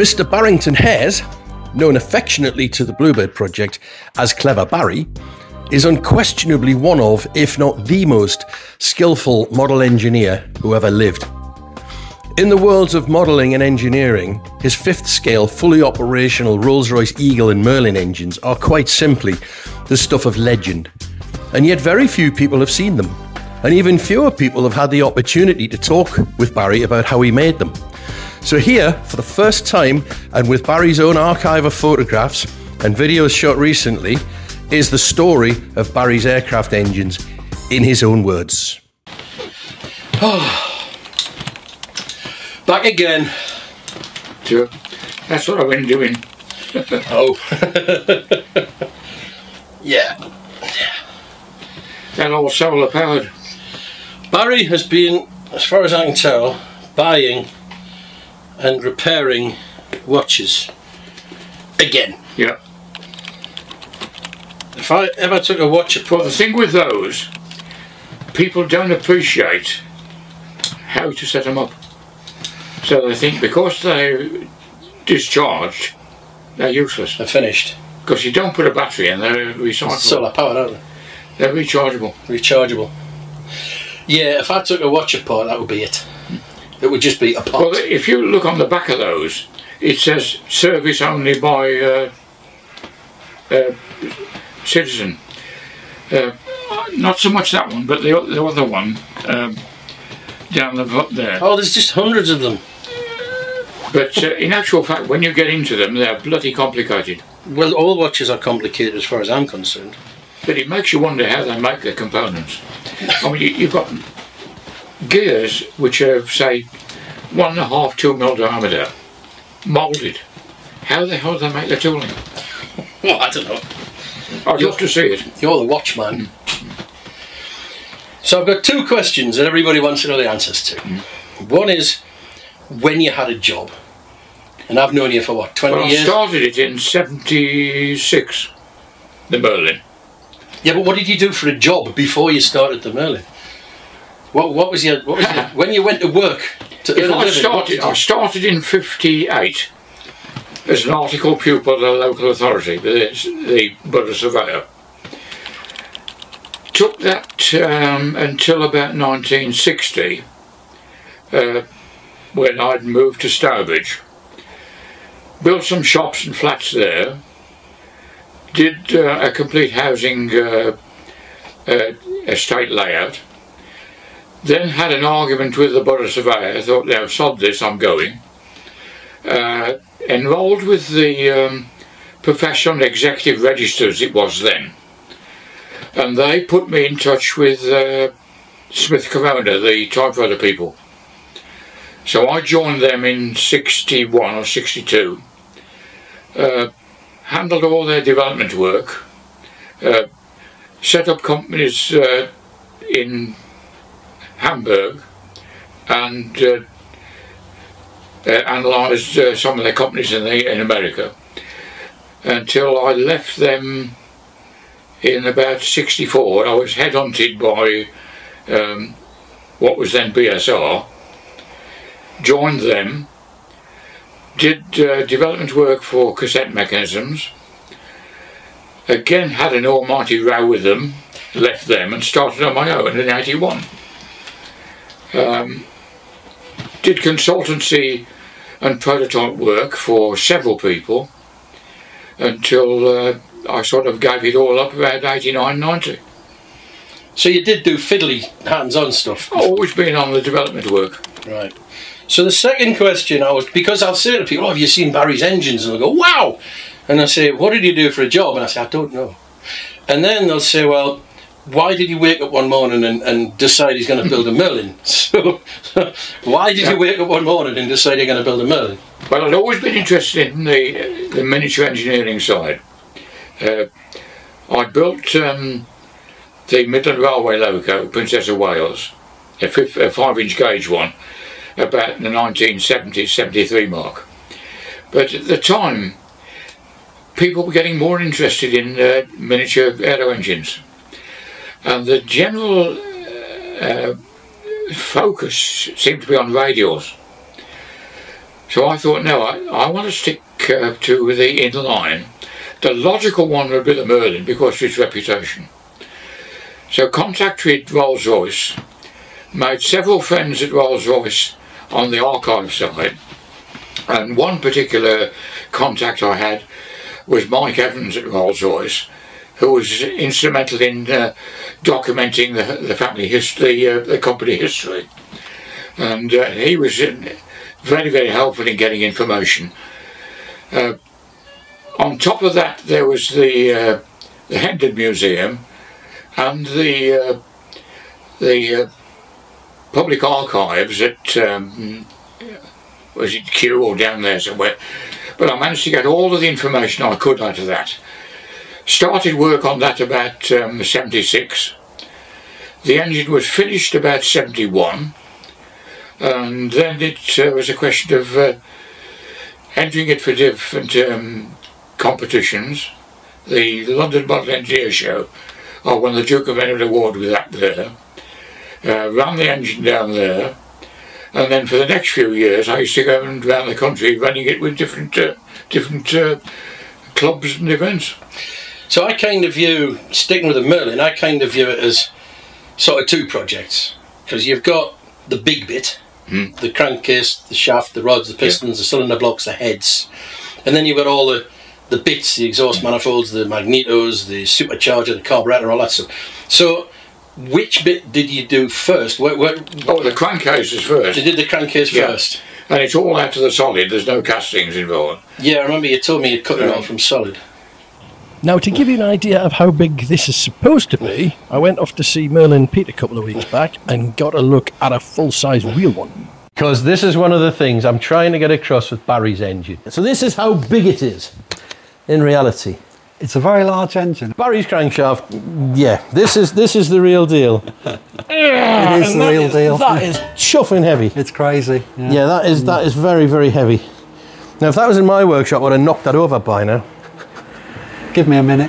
Mr. Barrington Hares, known affectionately to the Bluebird Project as Clever Barry, is unquestionably one of, if not the most, skillful model engineer who ever lived. In the worlds of modelling and engineering, his fifth-scale, fully operational Rolls-Royce Eagle and Merlin engines are quite simply the stuff of legend. And yet very few people have seen them, and even fewer people have had the opportunity to talk with Barry about how he made them. So here, for the first time, and with Barry's own archive of photographs and videos shot recently, is the story of Barry's aircraft engines in his own words. Back again. Sure. That's what I've been doing. Oh. Yeah. They're all solar powered. Barry has been, as far as I can tell, buying and repairing watches again. Yeah. If I ever took a watch apart... Well, the thing with those, people don't appreciate how to set them up. So they think because they're discharged, they're useless. They're finished. Because you don't put a battery in, they're recyclable. Solar powered, aren't they? They're rechargeable. Rechargeable. Yeah, if I took a watch apart, that would be it. It would just be a pot. Well, if you look on the back of those, it says service only by citizen. Not so much that one, but the other one down there. Oh, there's just hundreds of them. But in actual fact, when you get into them, they're bloody complicated. Well, all watches are complicated as far as I'm concerned. But it makes you wonder how they make the components. I mean, you've got gears which are, say, 1.5, 2 mil diameter, moulded. How the hell do they make the tooling? Well, I don't know. I'd love to see it. You're the watchman. So I've got two questions that everybody wants to know the answers to. One is when you had a job. And I've known you for what, 20 years? I started it in 76, the Merlin. Yeah, but what did you do for a job before you started the Merlin? What was your when you went to work to earn a living? I started in 58 as an article pupil at a local authority, the Borough Surveyor. Took that until about 1960, when I'd moved to Stourbridge. Built some shops and flats there. Did a complete housing estate layout. Then had an argument with the Borough Surveyor. I thought, now sod this, I'm going. Enrolled with the Professional Executive Registers, it was then. And they put me in touch with Smith Corona, the typewriter people. So I joined them in 61 or 62. Handled all their development work. Set up companies in Hamburg and analysed some of their companies in America until I left them in about 64. I was headhunted by what was then BSR, joined them, did development work for cassette mechanisms, again had an almighty row with them, left them and started on my own in 81. Did consultancy and prototype work for several people until I sort of gave it all up about 89, 90. So you did do fiddly hands-on stuff? I've always been on the development work. Right. So the second question, because I'll say to people, have you seen Barry's engines? And they'll go, wow! And I say, what did you do for a job? And I say, I don't know. And then they'll say, well, why did he wake up one morning and decide he's going to build a Merlin? So why did you wake up one morning and decide you're going to build a Merlin? Well, I'd always been interested in the miniature engineering side. I built the Midland Railway loco, Princess of Wales, a 5-inch gauge one, about the 1970s, 73 mark. But at the time, people were getting more interested in miniature aero engines. And the general focus seemed to be on radials. So I thought, no, I want to stick to the inline. The logical one would be the Merlin because of its reputation. So contact with Rolls-Royce, made several friends at Rolls-Royce on the archive side, and one particular contact I had was Mike Evans at Rolls-Royce, who was instrumental in documenting the family history, the company history. And he was very, very helpful in getting information. On top of that, there was the Hendon Museum and the public archives at, was it Kew or down there somewhere? But I managed to get all of the information I could out of that. Started work on that about 76. The engine was finished about 71. And then it was a question of entering it for different competitions. The London Model Engineer Show, I won the Duke of Edinburgh Award with that there. Ran the engine down there, and then for the next few years I used to go around the country running it with different clubs and events. So I kind of view, sticking with the Merlin, I kind of view it as sort of two projects, because you've got the big bit, the crankcase, the shaft, the rods, the pistons, the cylinder blocks, the heads, and then you've got all the bits, the exhaust manifolds, the magnetos, the supercharger, the carburetor, all that stuff. So which bit did you do first? Oh, the crankcase is first. You did the crankcase first? And it's all out of the solid, there's no castings involved. Yeah, I remember you told me you'd cut it all from solid. Now, to give you an idea of how big this is supposed to be, I went off to see Merlin Pete a couple of weeks back and got a look at a full-size real one. Because this is one of the things I'm trying to get across with Barry's engine. So this is how big it is in reality. It's a very large engine. Barry's crankshaft, yeah, this is the real deal. It is the real deal. That is chuffing heavy. It's crazy. Yeah, that is very, very heavy. Now, if that was in my workshop, I would have knocked that over by now. Give me a minute.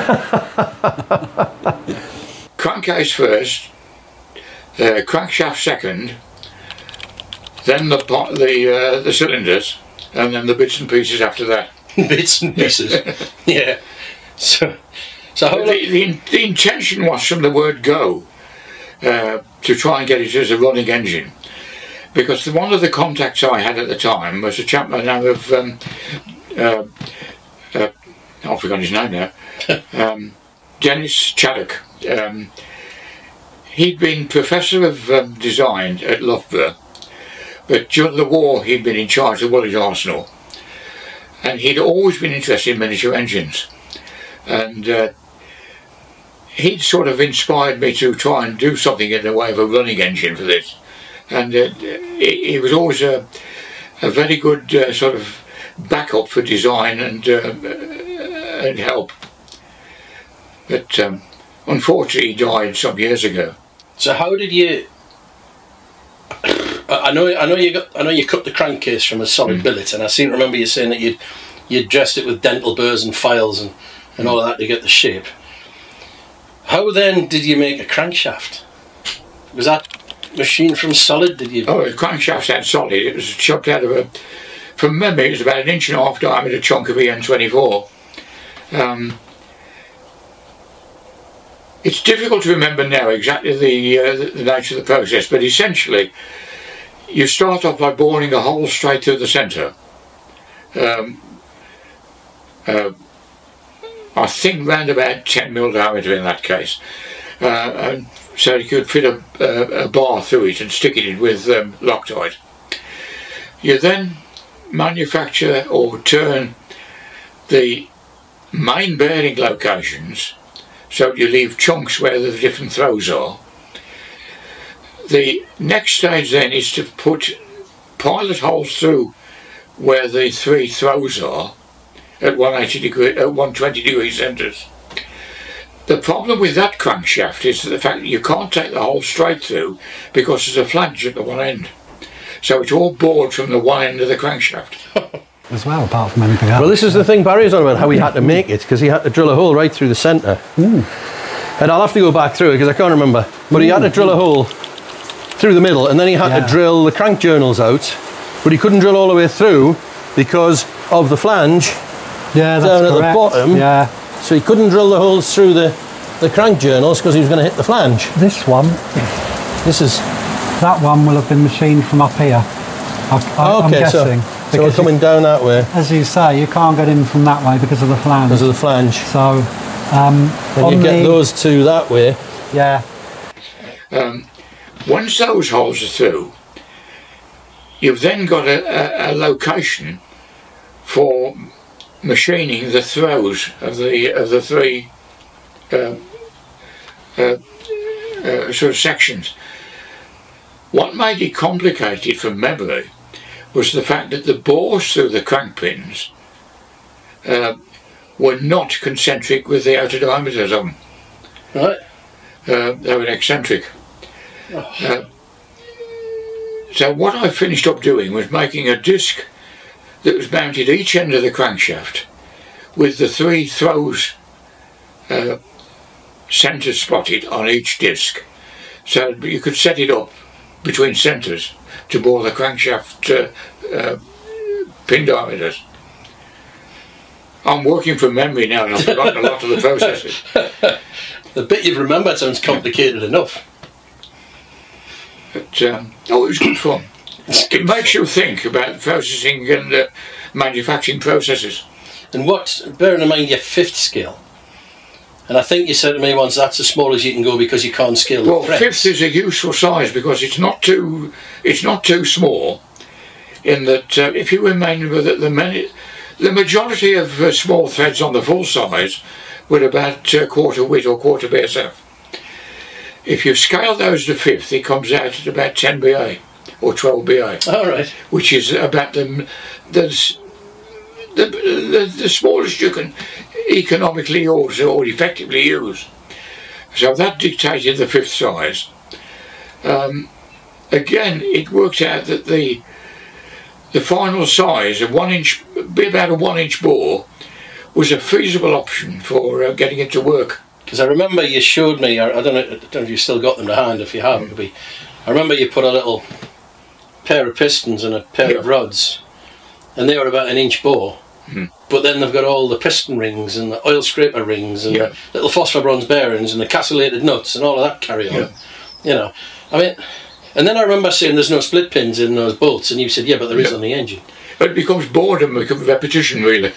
Crankcase first, crankshaft second, then the cylinders, and then the bits and pieces after that. Bits and pieces. Yeah. So how the intention was from the word go to try and get it as a running engine, because one of the contacts I had at the time was a chap by the name of I've forgotten his name now. Dennis Chaddock. He'd been Professor of Design at Loughborough, but during the war he'd been in charge of Woolwich Arsenal, and he'd always been interested in miniature engines, and he'd sort of inspired me to try and do something in the way of a running engine for this, and it was always a very good sort of backup for design and help. But unfortunately he died some years ago. So how did you? I know you cut the crankcase from a solid billet, and I seem to remember you saying that you'd dressed it with dental burrs and files and all of that to get the shape. How then did you make a crankshaft? Was that machine from solid? Did you? Oh, the crankshaft's out solid. It was chopped out of from memory, it was about 1.5 inch diameter chunk of EN24. It's difficult to remember now exactly the nature of the process, but essentially you start off by boring a hole straight through the centre. I think round about 10mm diameter in that case, and so you could fit a bar through it and stick it in with Loctite. You then manufacture or turn the main bearing locations so you leave chunks where the different throws are. The next stage then is to put pilot holes through where the 3 throws are at 120 degree centres. The problem with that crankshaft is the fact that you can't take the hole straight through because there's a flange at the one end. So it's all bored from the one end of the crankshaft. As well, apart from anything else. Well, this is the thing Barry was on about, how he had to make it, because he had to drill a hole right through the centre. And I'll have to go back through it because I can't remember. But he had to drill a hole through the middle, and then he had to drill the crank journals out but he couldn't drill all the way through because of the flange Yeah, that's down at correct. the bottom. Yeah. So he couldn't drill the holes through the crank journals because he was going to hit the flange. This one, This is that one will have been machined from up here. I'm okay. So guessing. we're Because coming down that way as you say, you can't get in from that way because of the flange. because of the flange. So, When you get those two that way, yeah, Once those holes are through, you've then got a location for machining the throws of the three sort of sections. What made it complicated from memory was the fact that the bores through the crank pins were not concentric with the outer diameters of them. right? They were eccentric. So what I finished up doing was making a disc that was mounted each end of the crankshaft with the three throws centre spotted on each disc, so you could set it up between centres to bore the crankshaft pin diameters. I'm working from memory now and I've forgotten a lot of the processes. The bit you've remembered sounds complicated enough. But it was good fun. It makes you think about processing and manufacturing processes. And bearing in mind your fifth scale, and I think you said to me once that's as small as you can go because you can't scale the Well, threads. fifth is a useful size because it's not too small. In that, if you remember that the majority of small threads on the full size were about quarter width or quarter BSF. If you scale those to fifth, it comes out at about 10 BA or 12 BA. All right. Which is about the smallest you can economically use or effectively use. So that dictated the fifth size. Again, it worked out that the final size of 1 inch, be about a 1 inch bore, was a feasible option for getting it to work. Because I remember you showed me, I don't know if you've still got them to hand, if you haven't, I remember you put a little pair of pistons and a pair of rods, and they were about 1 inch bore, but then they've got all the piston rings and the oil scraper rings and little phosphor bronze bearings and the castellated nuts and all of that carry on. You know, I mean, and then I remember saying there's no split pins in those bolts, and you said, yeah, but there is on the engine. It becomes boredom, it becomes repetition, really.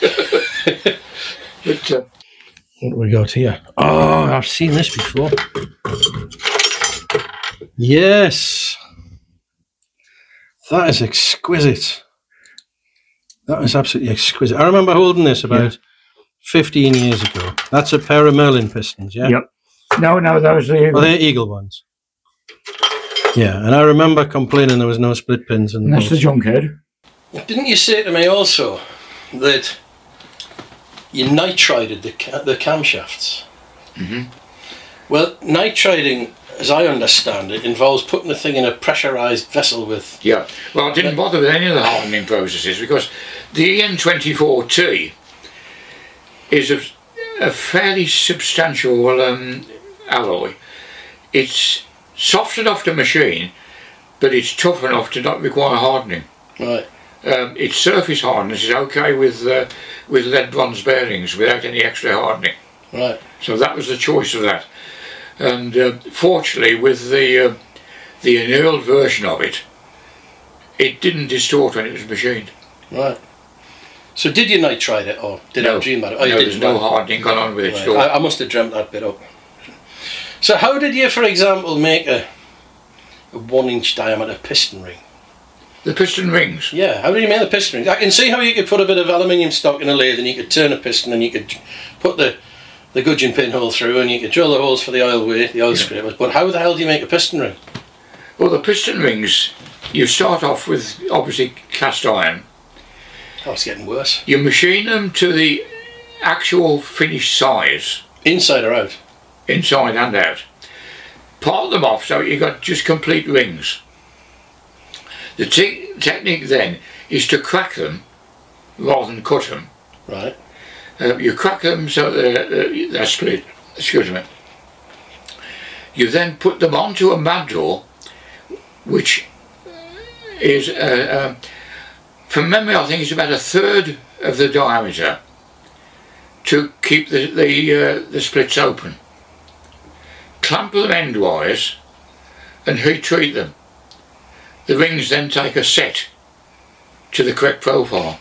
But What do we got here? Oh, I've seen this before. Yes. That is exquisite. That is absolutely exquisite. I remember holding this about 15 years ago. That's a pair of Merlin pistons, yeah? Yep. No, those are the Oh, they're Eagle ones. Yeah, and I remember complaining there was no split pins in the That's the junkhead. Didn't you say to me also that you nitrided the camshafts? Well, nitriding, as I understand it, involves putting the thing in a pressurised vessel with... Yeah, well, I didn't bother with any of the hardening processes because the EN24T is a fairly substantial alloy. It's soft enough to machine, but it's tough enough to not require hardening. Right. Its surface hardness is okay with lead bronze bearings without any extra hardening. Right. So that was the choice of that. And fortunately, with the annealed version of it, it didn't distort when it was machined. Right. So did you nitride it, or did I dream about it? Oh, you no, didn't. there's no hardening gone on with it. Right. I must have dreamt that bit up. So how did you, for example, make a 1 inch diameter piston ring? The piston rings. Yeah, how did you make the piston rings? I can see how you could put a bit of aluminium stock in a lathe and you could turn a piston and you could put the gudgeon pinhole through and you could drill the holes for the oil weight, the oil scrapers, but how the hell do you make a piston ring? Well, the piston rings, you start off with obviously cast iron. Oh, it's getting worse. You machine them to the actual finished size. Inside or out? Inside and out. Part them off so you got just complete rings. The technique then is to crack them rather than cut them. Right. You crack them so they're split. Excuse me. You then put them onto a mad door, which is From memory, I think it's about a third of the diameter to keep the splits open. Clamp them endwise and heat treat them. The rings then take a set to the correct profile.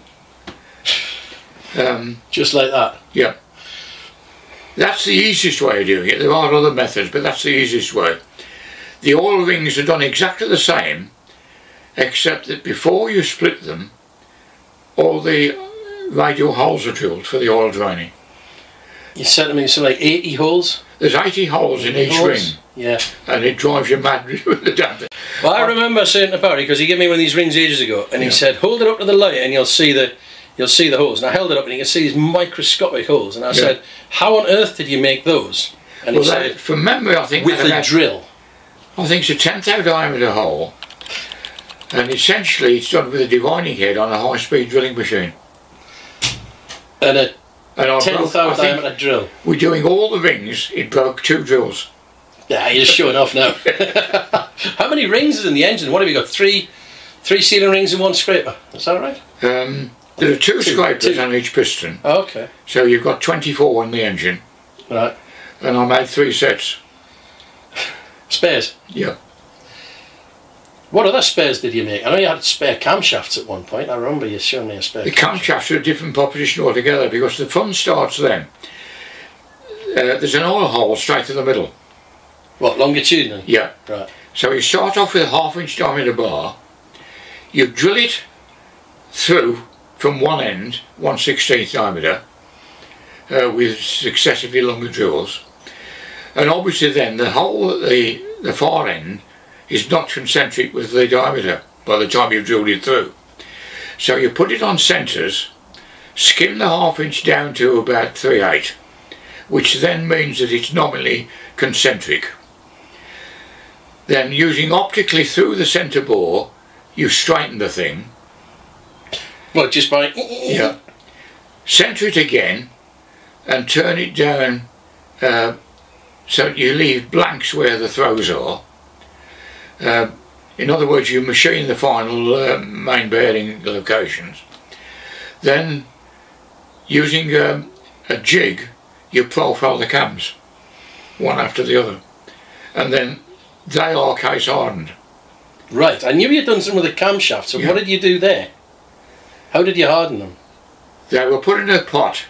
Just like that? Yeah. That's the easiest way of doing it. There are other methods, but that's the easiest way. The oil rings are done exactly the same, except that before you split them, all the radial holes are drilled for the oil draining. You said to me something like 80 holes? There's 80 holes in each ring. Yeah. And it drives you mad with the damn thing. Well, I remember saying to Barry, because he gave me one of these rings ages ago, and he said, hold it up to the light and you'll see the holes. And I held it up and you can see these microscopic holes. And I said, how on earth did you make those? And he said, from memory, I think with a drill. I think it's a 10th diameter hole, and essentially it's done with a divining head on a high-speed drilling machine. And a 10th diameter drill. We're doing all the rings, it broke 2 drills. Yeah, you're showing off now. How many rings is in the engine? What have you got? Three sealing rings and 1 scraper. Is that right? There are 2 scrapers on each piston. Oh, okay. So you've got 24 in the engine. Right. And I made 3 sets. Spares? Yeah. What other spares did you make? I know you had spare camshafts at one point. I remember you showing me a spare. The camshafts are a different proposition altogether, because the fun starts then. There's an oil hole straight to the middle. What, longitudinally? Yeah. Right. So you start off with a 1/2 inch diameter bar. You drill it through from one end, 1/16 diameter, with successively longer drills. And obviously then the hole at the far end is not concentric with the diameter by the time you've drilled it through. So you put it on centres, skim the 1/2 inch down to about 3/8, which then means that it's nominally concentric. Then using optically through the centre bore, you straighten the thing. Well, just by... Yeah. Centre it again and turn it down so you leave blanks where the throws are. In other words, you machine the final main bearing locations. Then, using a jig, you profile the cams, one after the other. And then they are case hardened. Right, I knew you'd done some with the camshafts, so what did you do there? How did you harden them? They were put in a pot,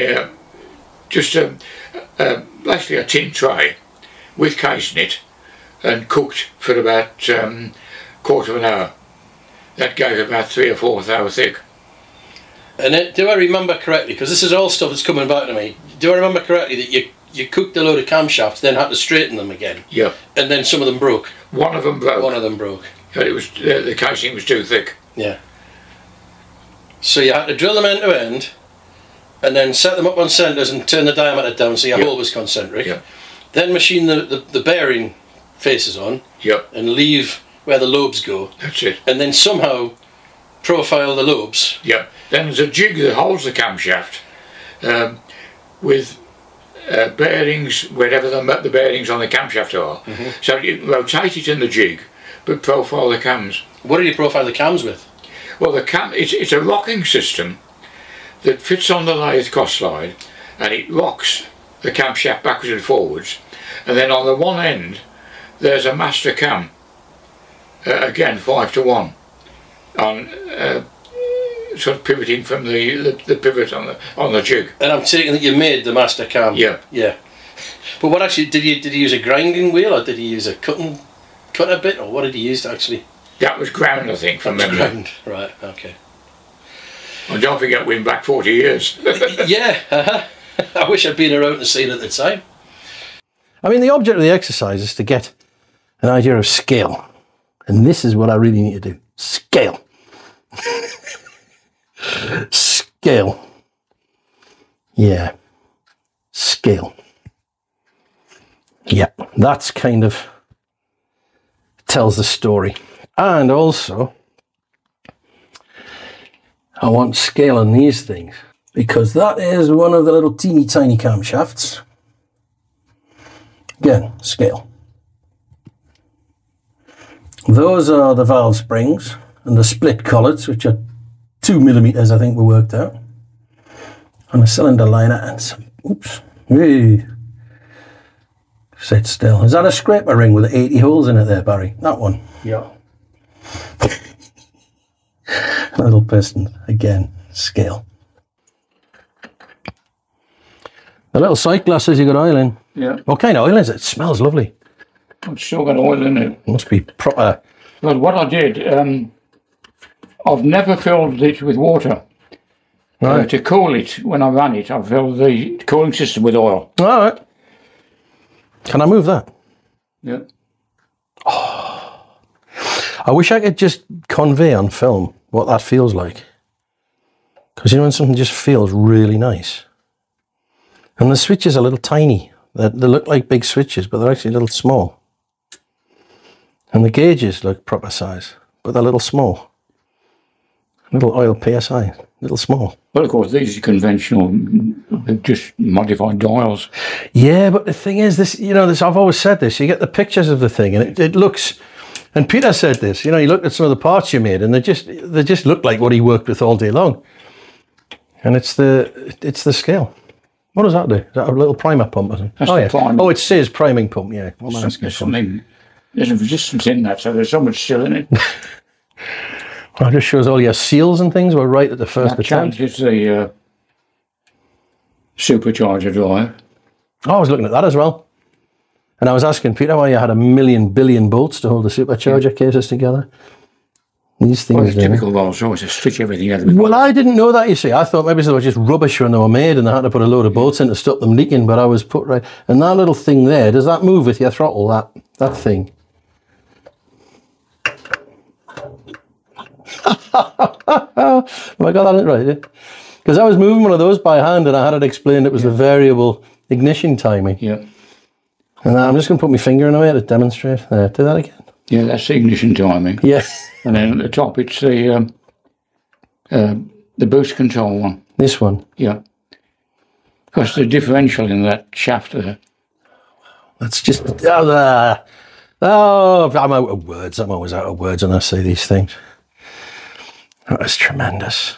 just basically a tin tray with case in it, and cooked for about quarter of an hour. That gave about 3 or 4 thou thick. And do I remember correctly, because this is all stuff that's coming back to me, do I remember correctly that you cooked a load of camshafts, then had to straighten them again? Yeah. And then some of them broke? One of them broke. One of them broke. But it was the casing was too thick. Yeah. So you had to drill them end to end, and then set them up on centres and turn the diameter down so your hole was concentric. Yeah. Then machine the bearing faces on, and leave where the lobes go. That's it. And then somehow profile the lobes. Yeah. Then there's a jig that holds the camshaft with bearings wherever the bearings on the camshaft are. Mm-hmm. So you rotate it in the jig, but profile the cams. What do you profile the cams with? Well, it's a rocking system that fits on the lathe cross slide, and it rocks the camshaft backwards and forwards. And then on the one end, there's a master cam, again 5-to-1, on sort of pivoting from the pivot on the jig. And I'm taking that you made the master cam. Yeah. Yeah. But what actually did you use a grinding wheel, or did you use a cutter bit, or what did you use to actually? That was ground, I think, from memory. Ground. Right. Okay. And don't forget, we're back 40 years. Yeah. I wish I'd been around to see it at the time. I mean, the object of the exercise is to get an idea of scale. And this is what I really need to do. Scale. Scale. Yeah. Scale. Yeah, that's kind of tells the story. And also, I want scale on these things, because that is one of the little teeny tiny camshafts. Again, scale. Those are the valve springs and the split collets, which are 2 millimeters, I think we worked out. On a cylinder liner and some, oops, hey. Sit still. Is that a scraper ring with 80 holes in it there, Barry? That one? Yeah. Little piston, again, scale. The little sight glasses you got oil in. Yeah. What kind of oil is it? It smells lovely. It's still got oil in it. Must be proper. Well, what I did, I've never filled it with water. Right. To cool it, when I ran it, I filled the cooling system with oil. All right. Can I move that? Yeah. I wish I could just convey on film what that feels like. Because you know when something just feels really nice. And the switches are little tiny. They look like big switches, but they're actually a little small. And the gauges look proper size, but they're little small. Little oil PSI, little small. Well, of course, these are conventional, just modified dials. Yeah, but the thing is, this, you know, this, I've always said this, you get the pictures of the thing and it looks, and Peter said this, you know, he looked at some of the parts you made and they just look like what he worked with all day long. And it's the scale. What does that do? Is that a little primer pump or something? That's Oh, the yeah. primer. Oh, it says priming pump, yeah. What am I asking There's for? something, there's a resistance in that, so there's so much still in it. Well, it just shows all your seals and things were right at the first That attempt. changes the supercharger drive. Oh, I was looking at that as well. And I was asking Peter why you had 1,000,000 billion bolts to hold the supercharger cases together. These Well, things it's do. typical Rolls Royce to stitch everything together. Well, I didn't know that, you see. I thought maybe they were just rubbish when they were made and they had to put a load of bolts in to stop them leaking, but I was put right. And that little thing there, does that move with your throttle, that thing? Have I got that right? Because I was moving one of those by hand and I had it explained it was the variable ignition timing. Yeah. And I'm just going to put my finger in a way to demonstrate. There, do that again. Yeah, that's the ignition timing. Yeah. And then at the top, it's the boost control one. This one. Yeah. Because the differential in that shaft there. That's just... I'm out of words. I'm always out of words when I say these things. That was tremendous.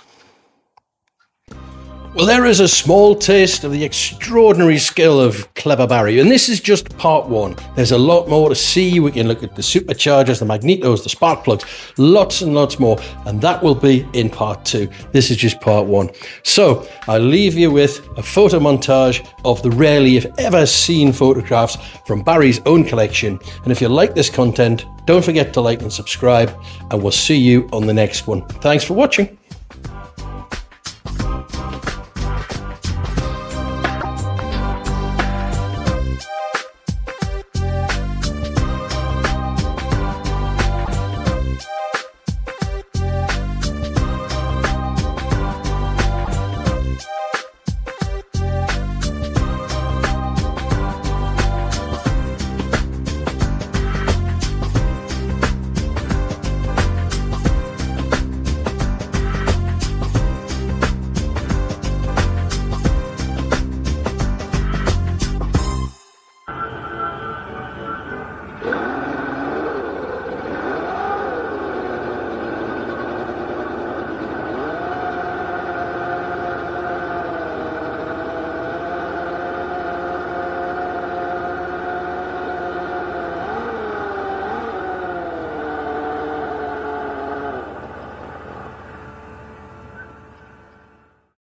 Well, there is a small taste of the extraordinary skill of Clever Barry, and this is just part one. There's a lot more to see. We can look at the superchargers, the magnetos, the spark plugs, lots and lots more, and that will be in part two. This is just part one. So I'll leave you with a photo montage of the rarely, if ever, seen photographs from Barry's own collection. And if you like this content, don't forget to like and subscribe, and we'll see you on the next one. Thanks for watching.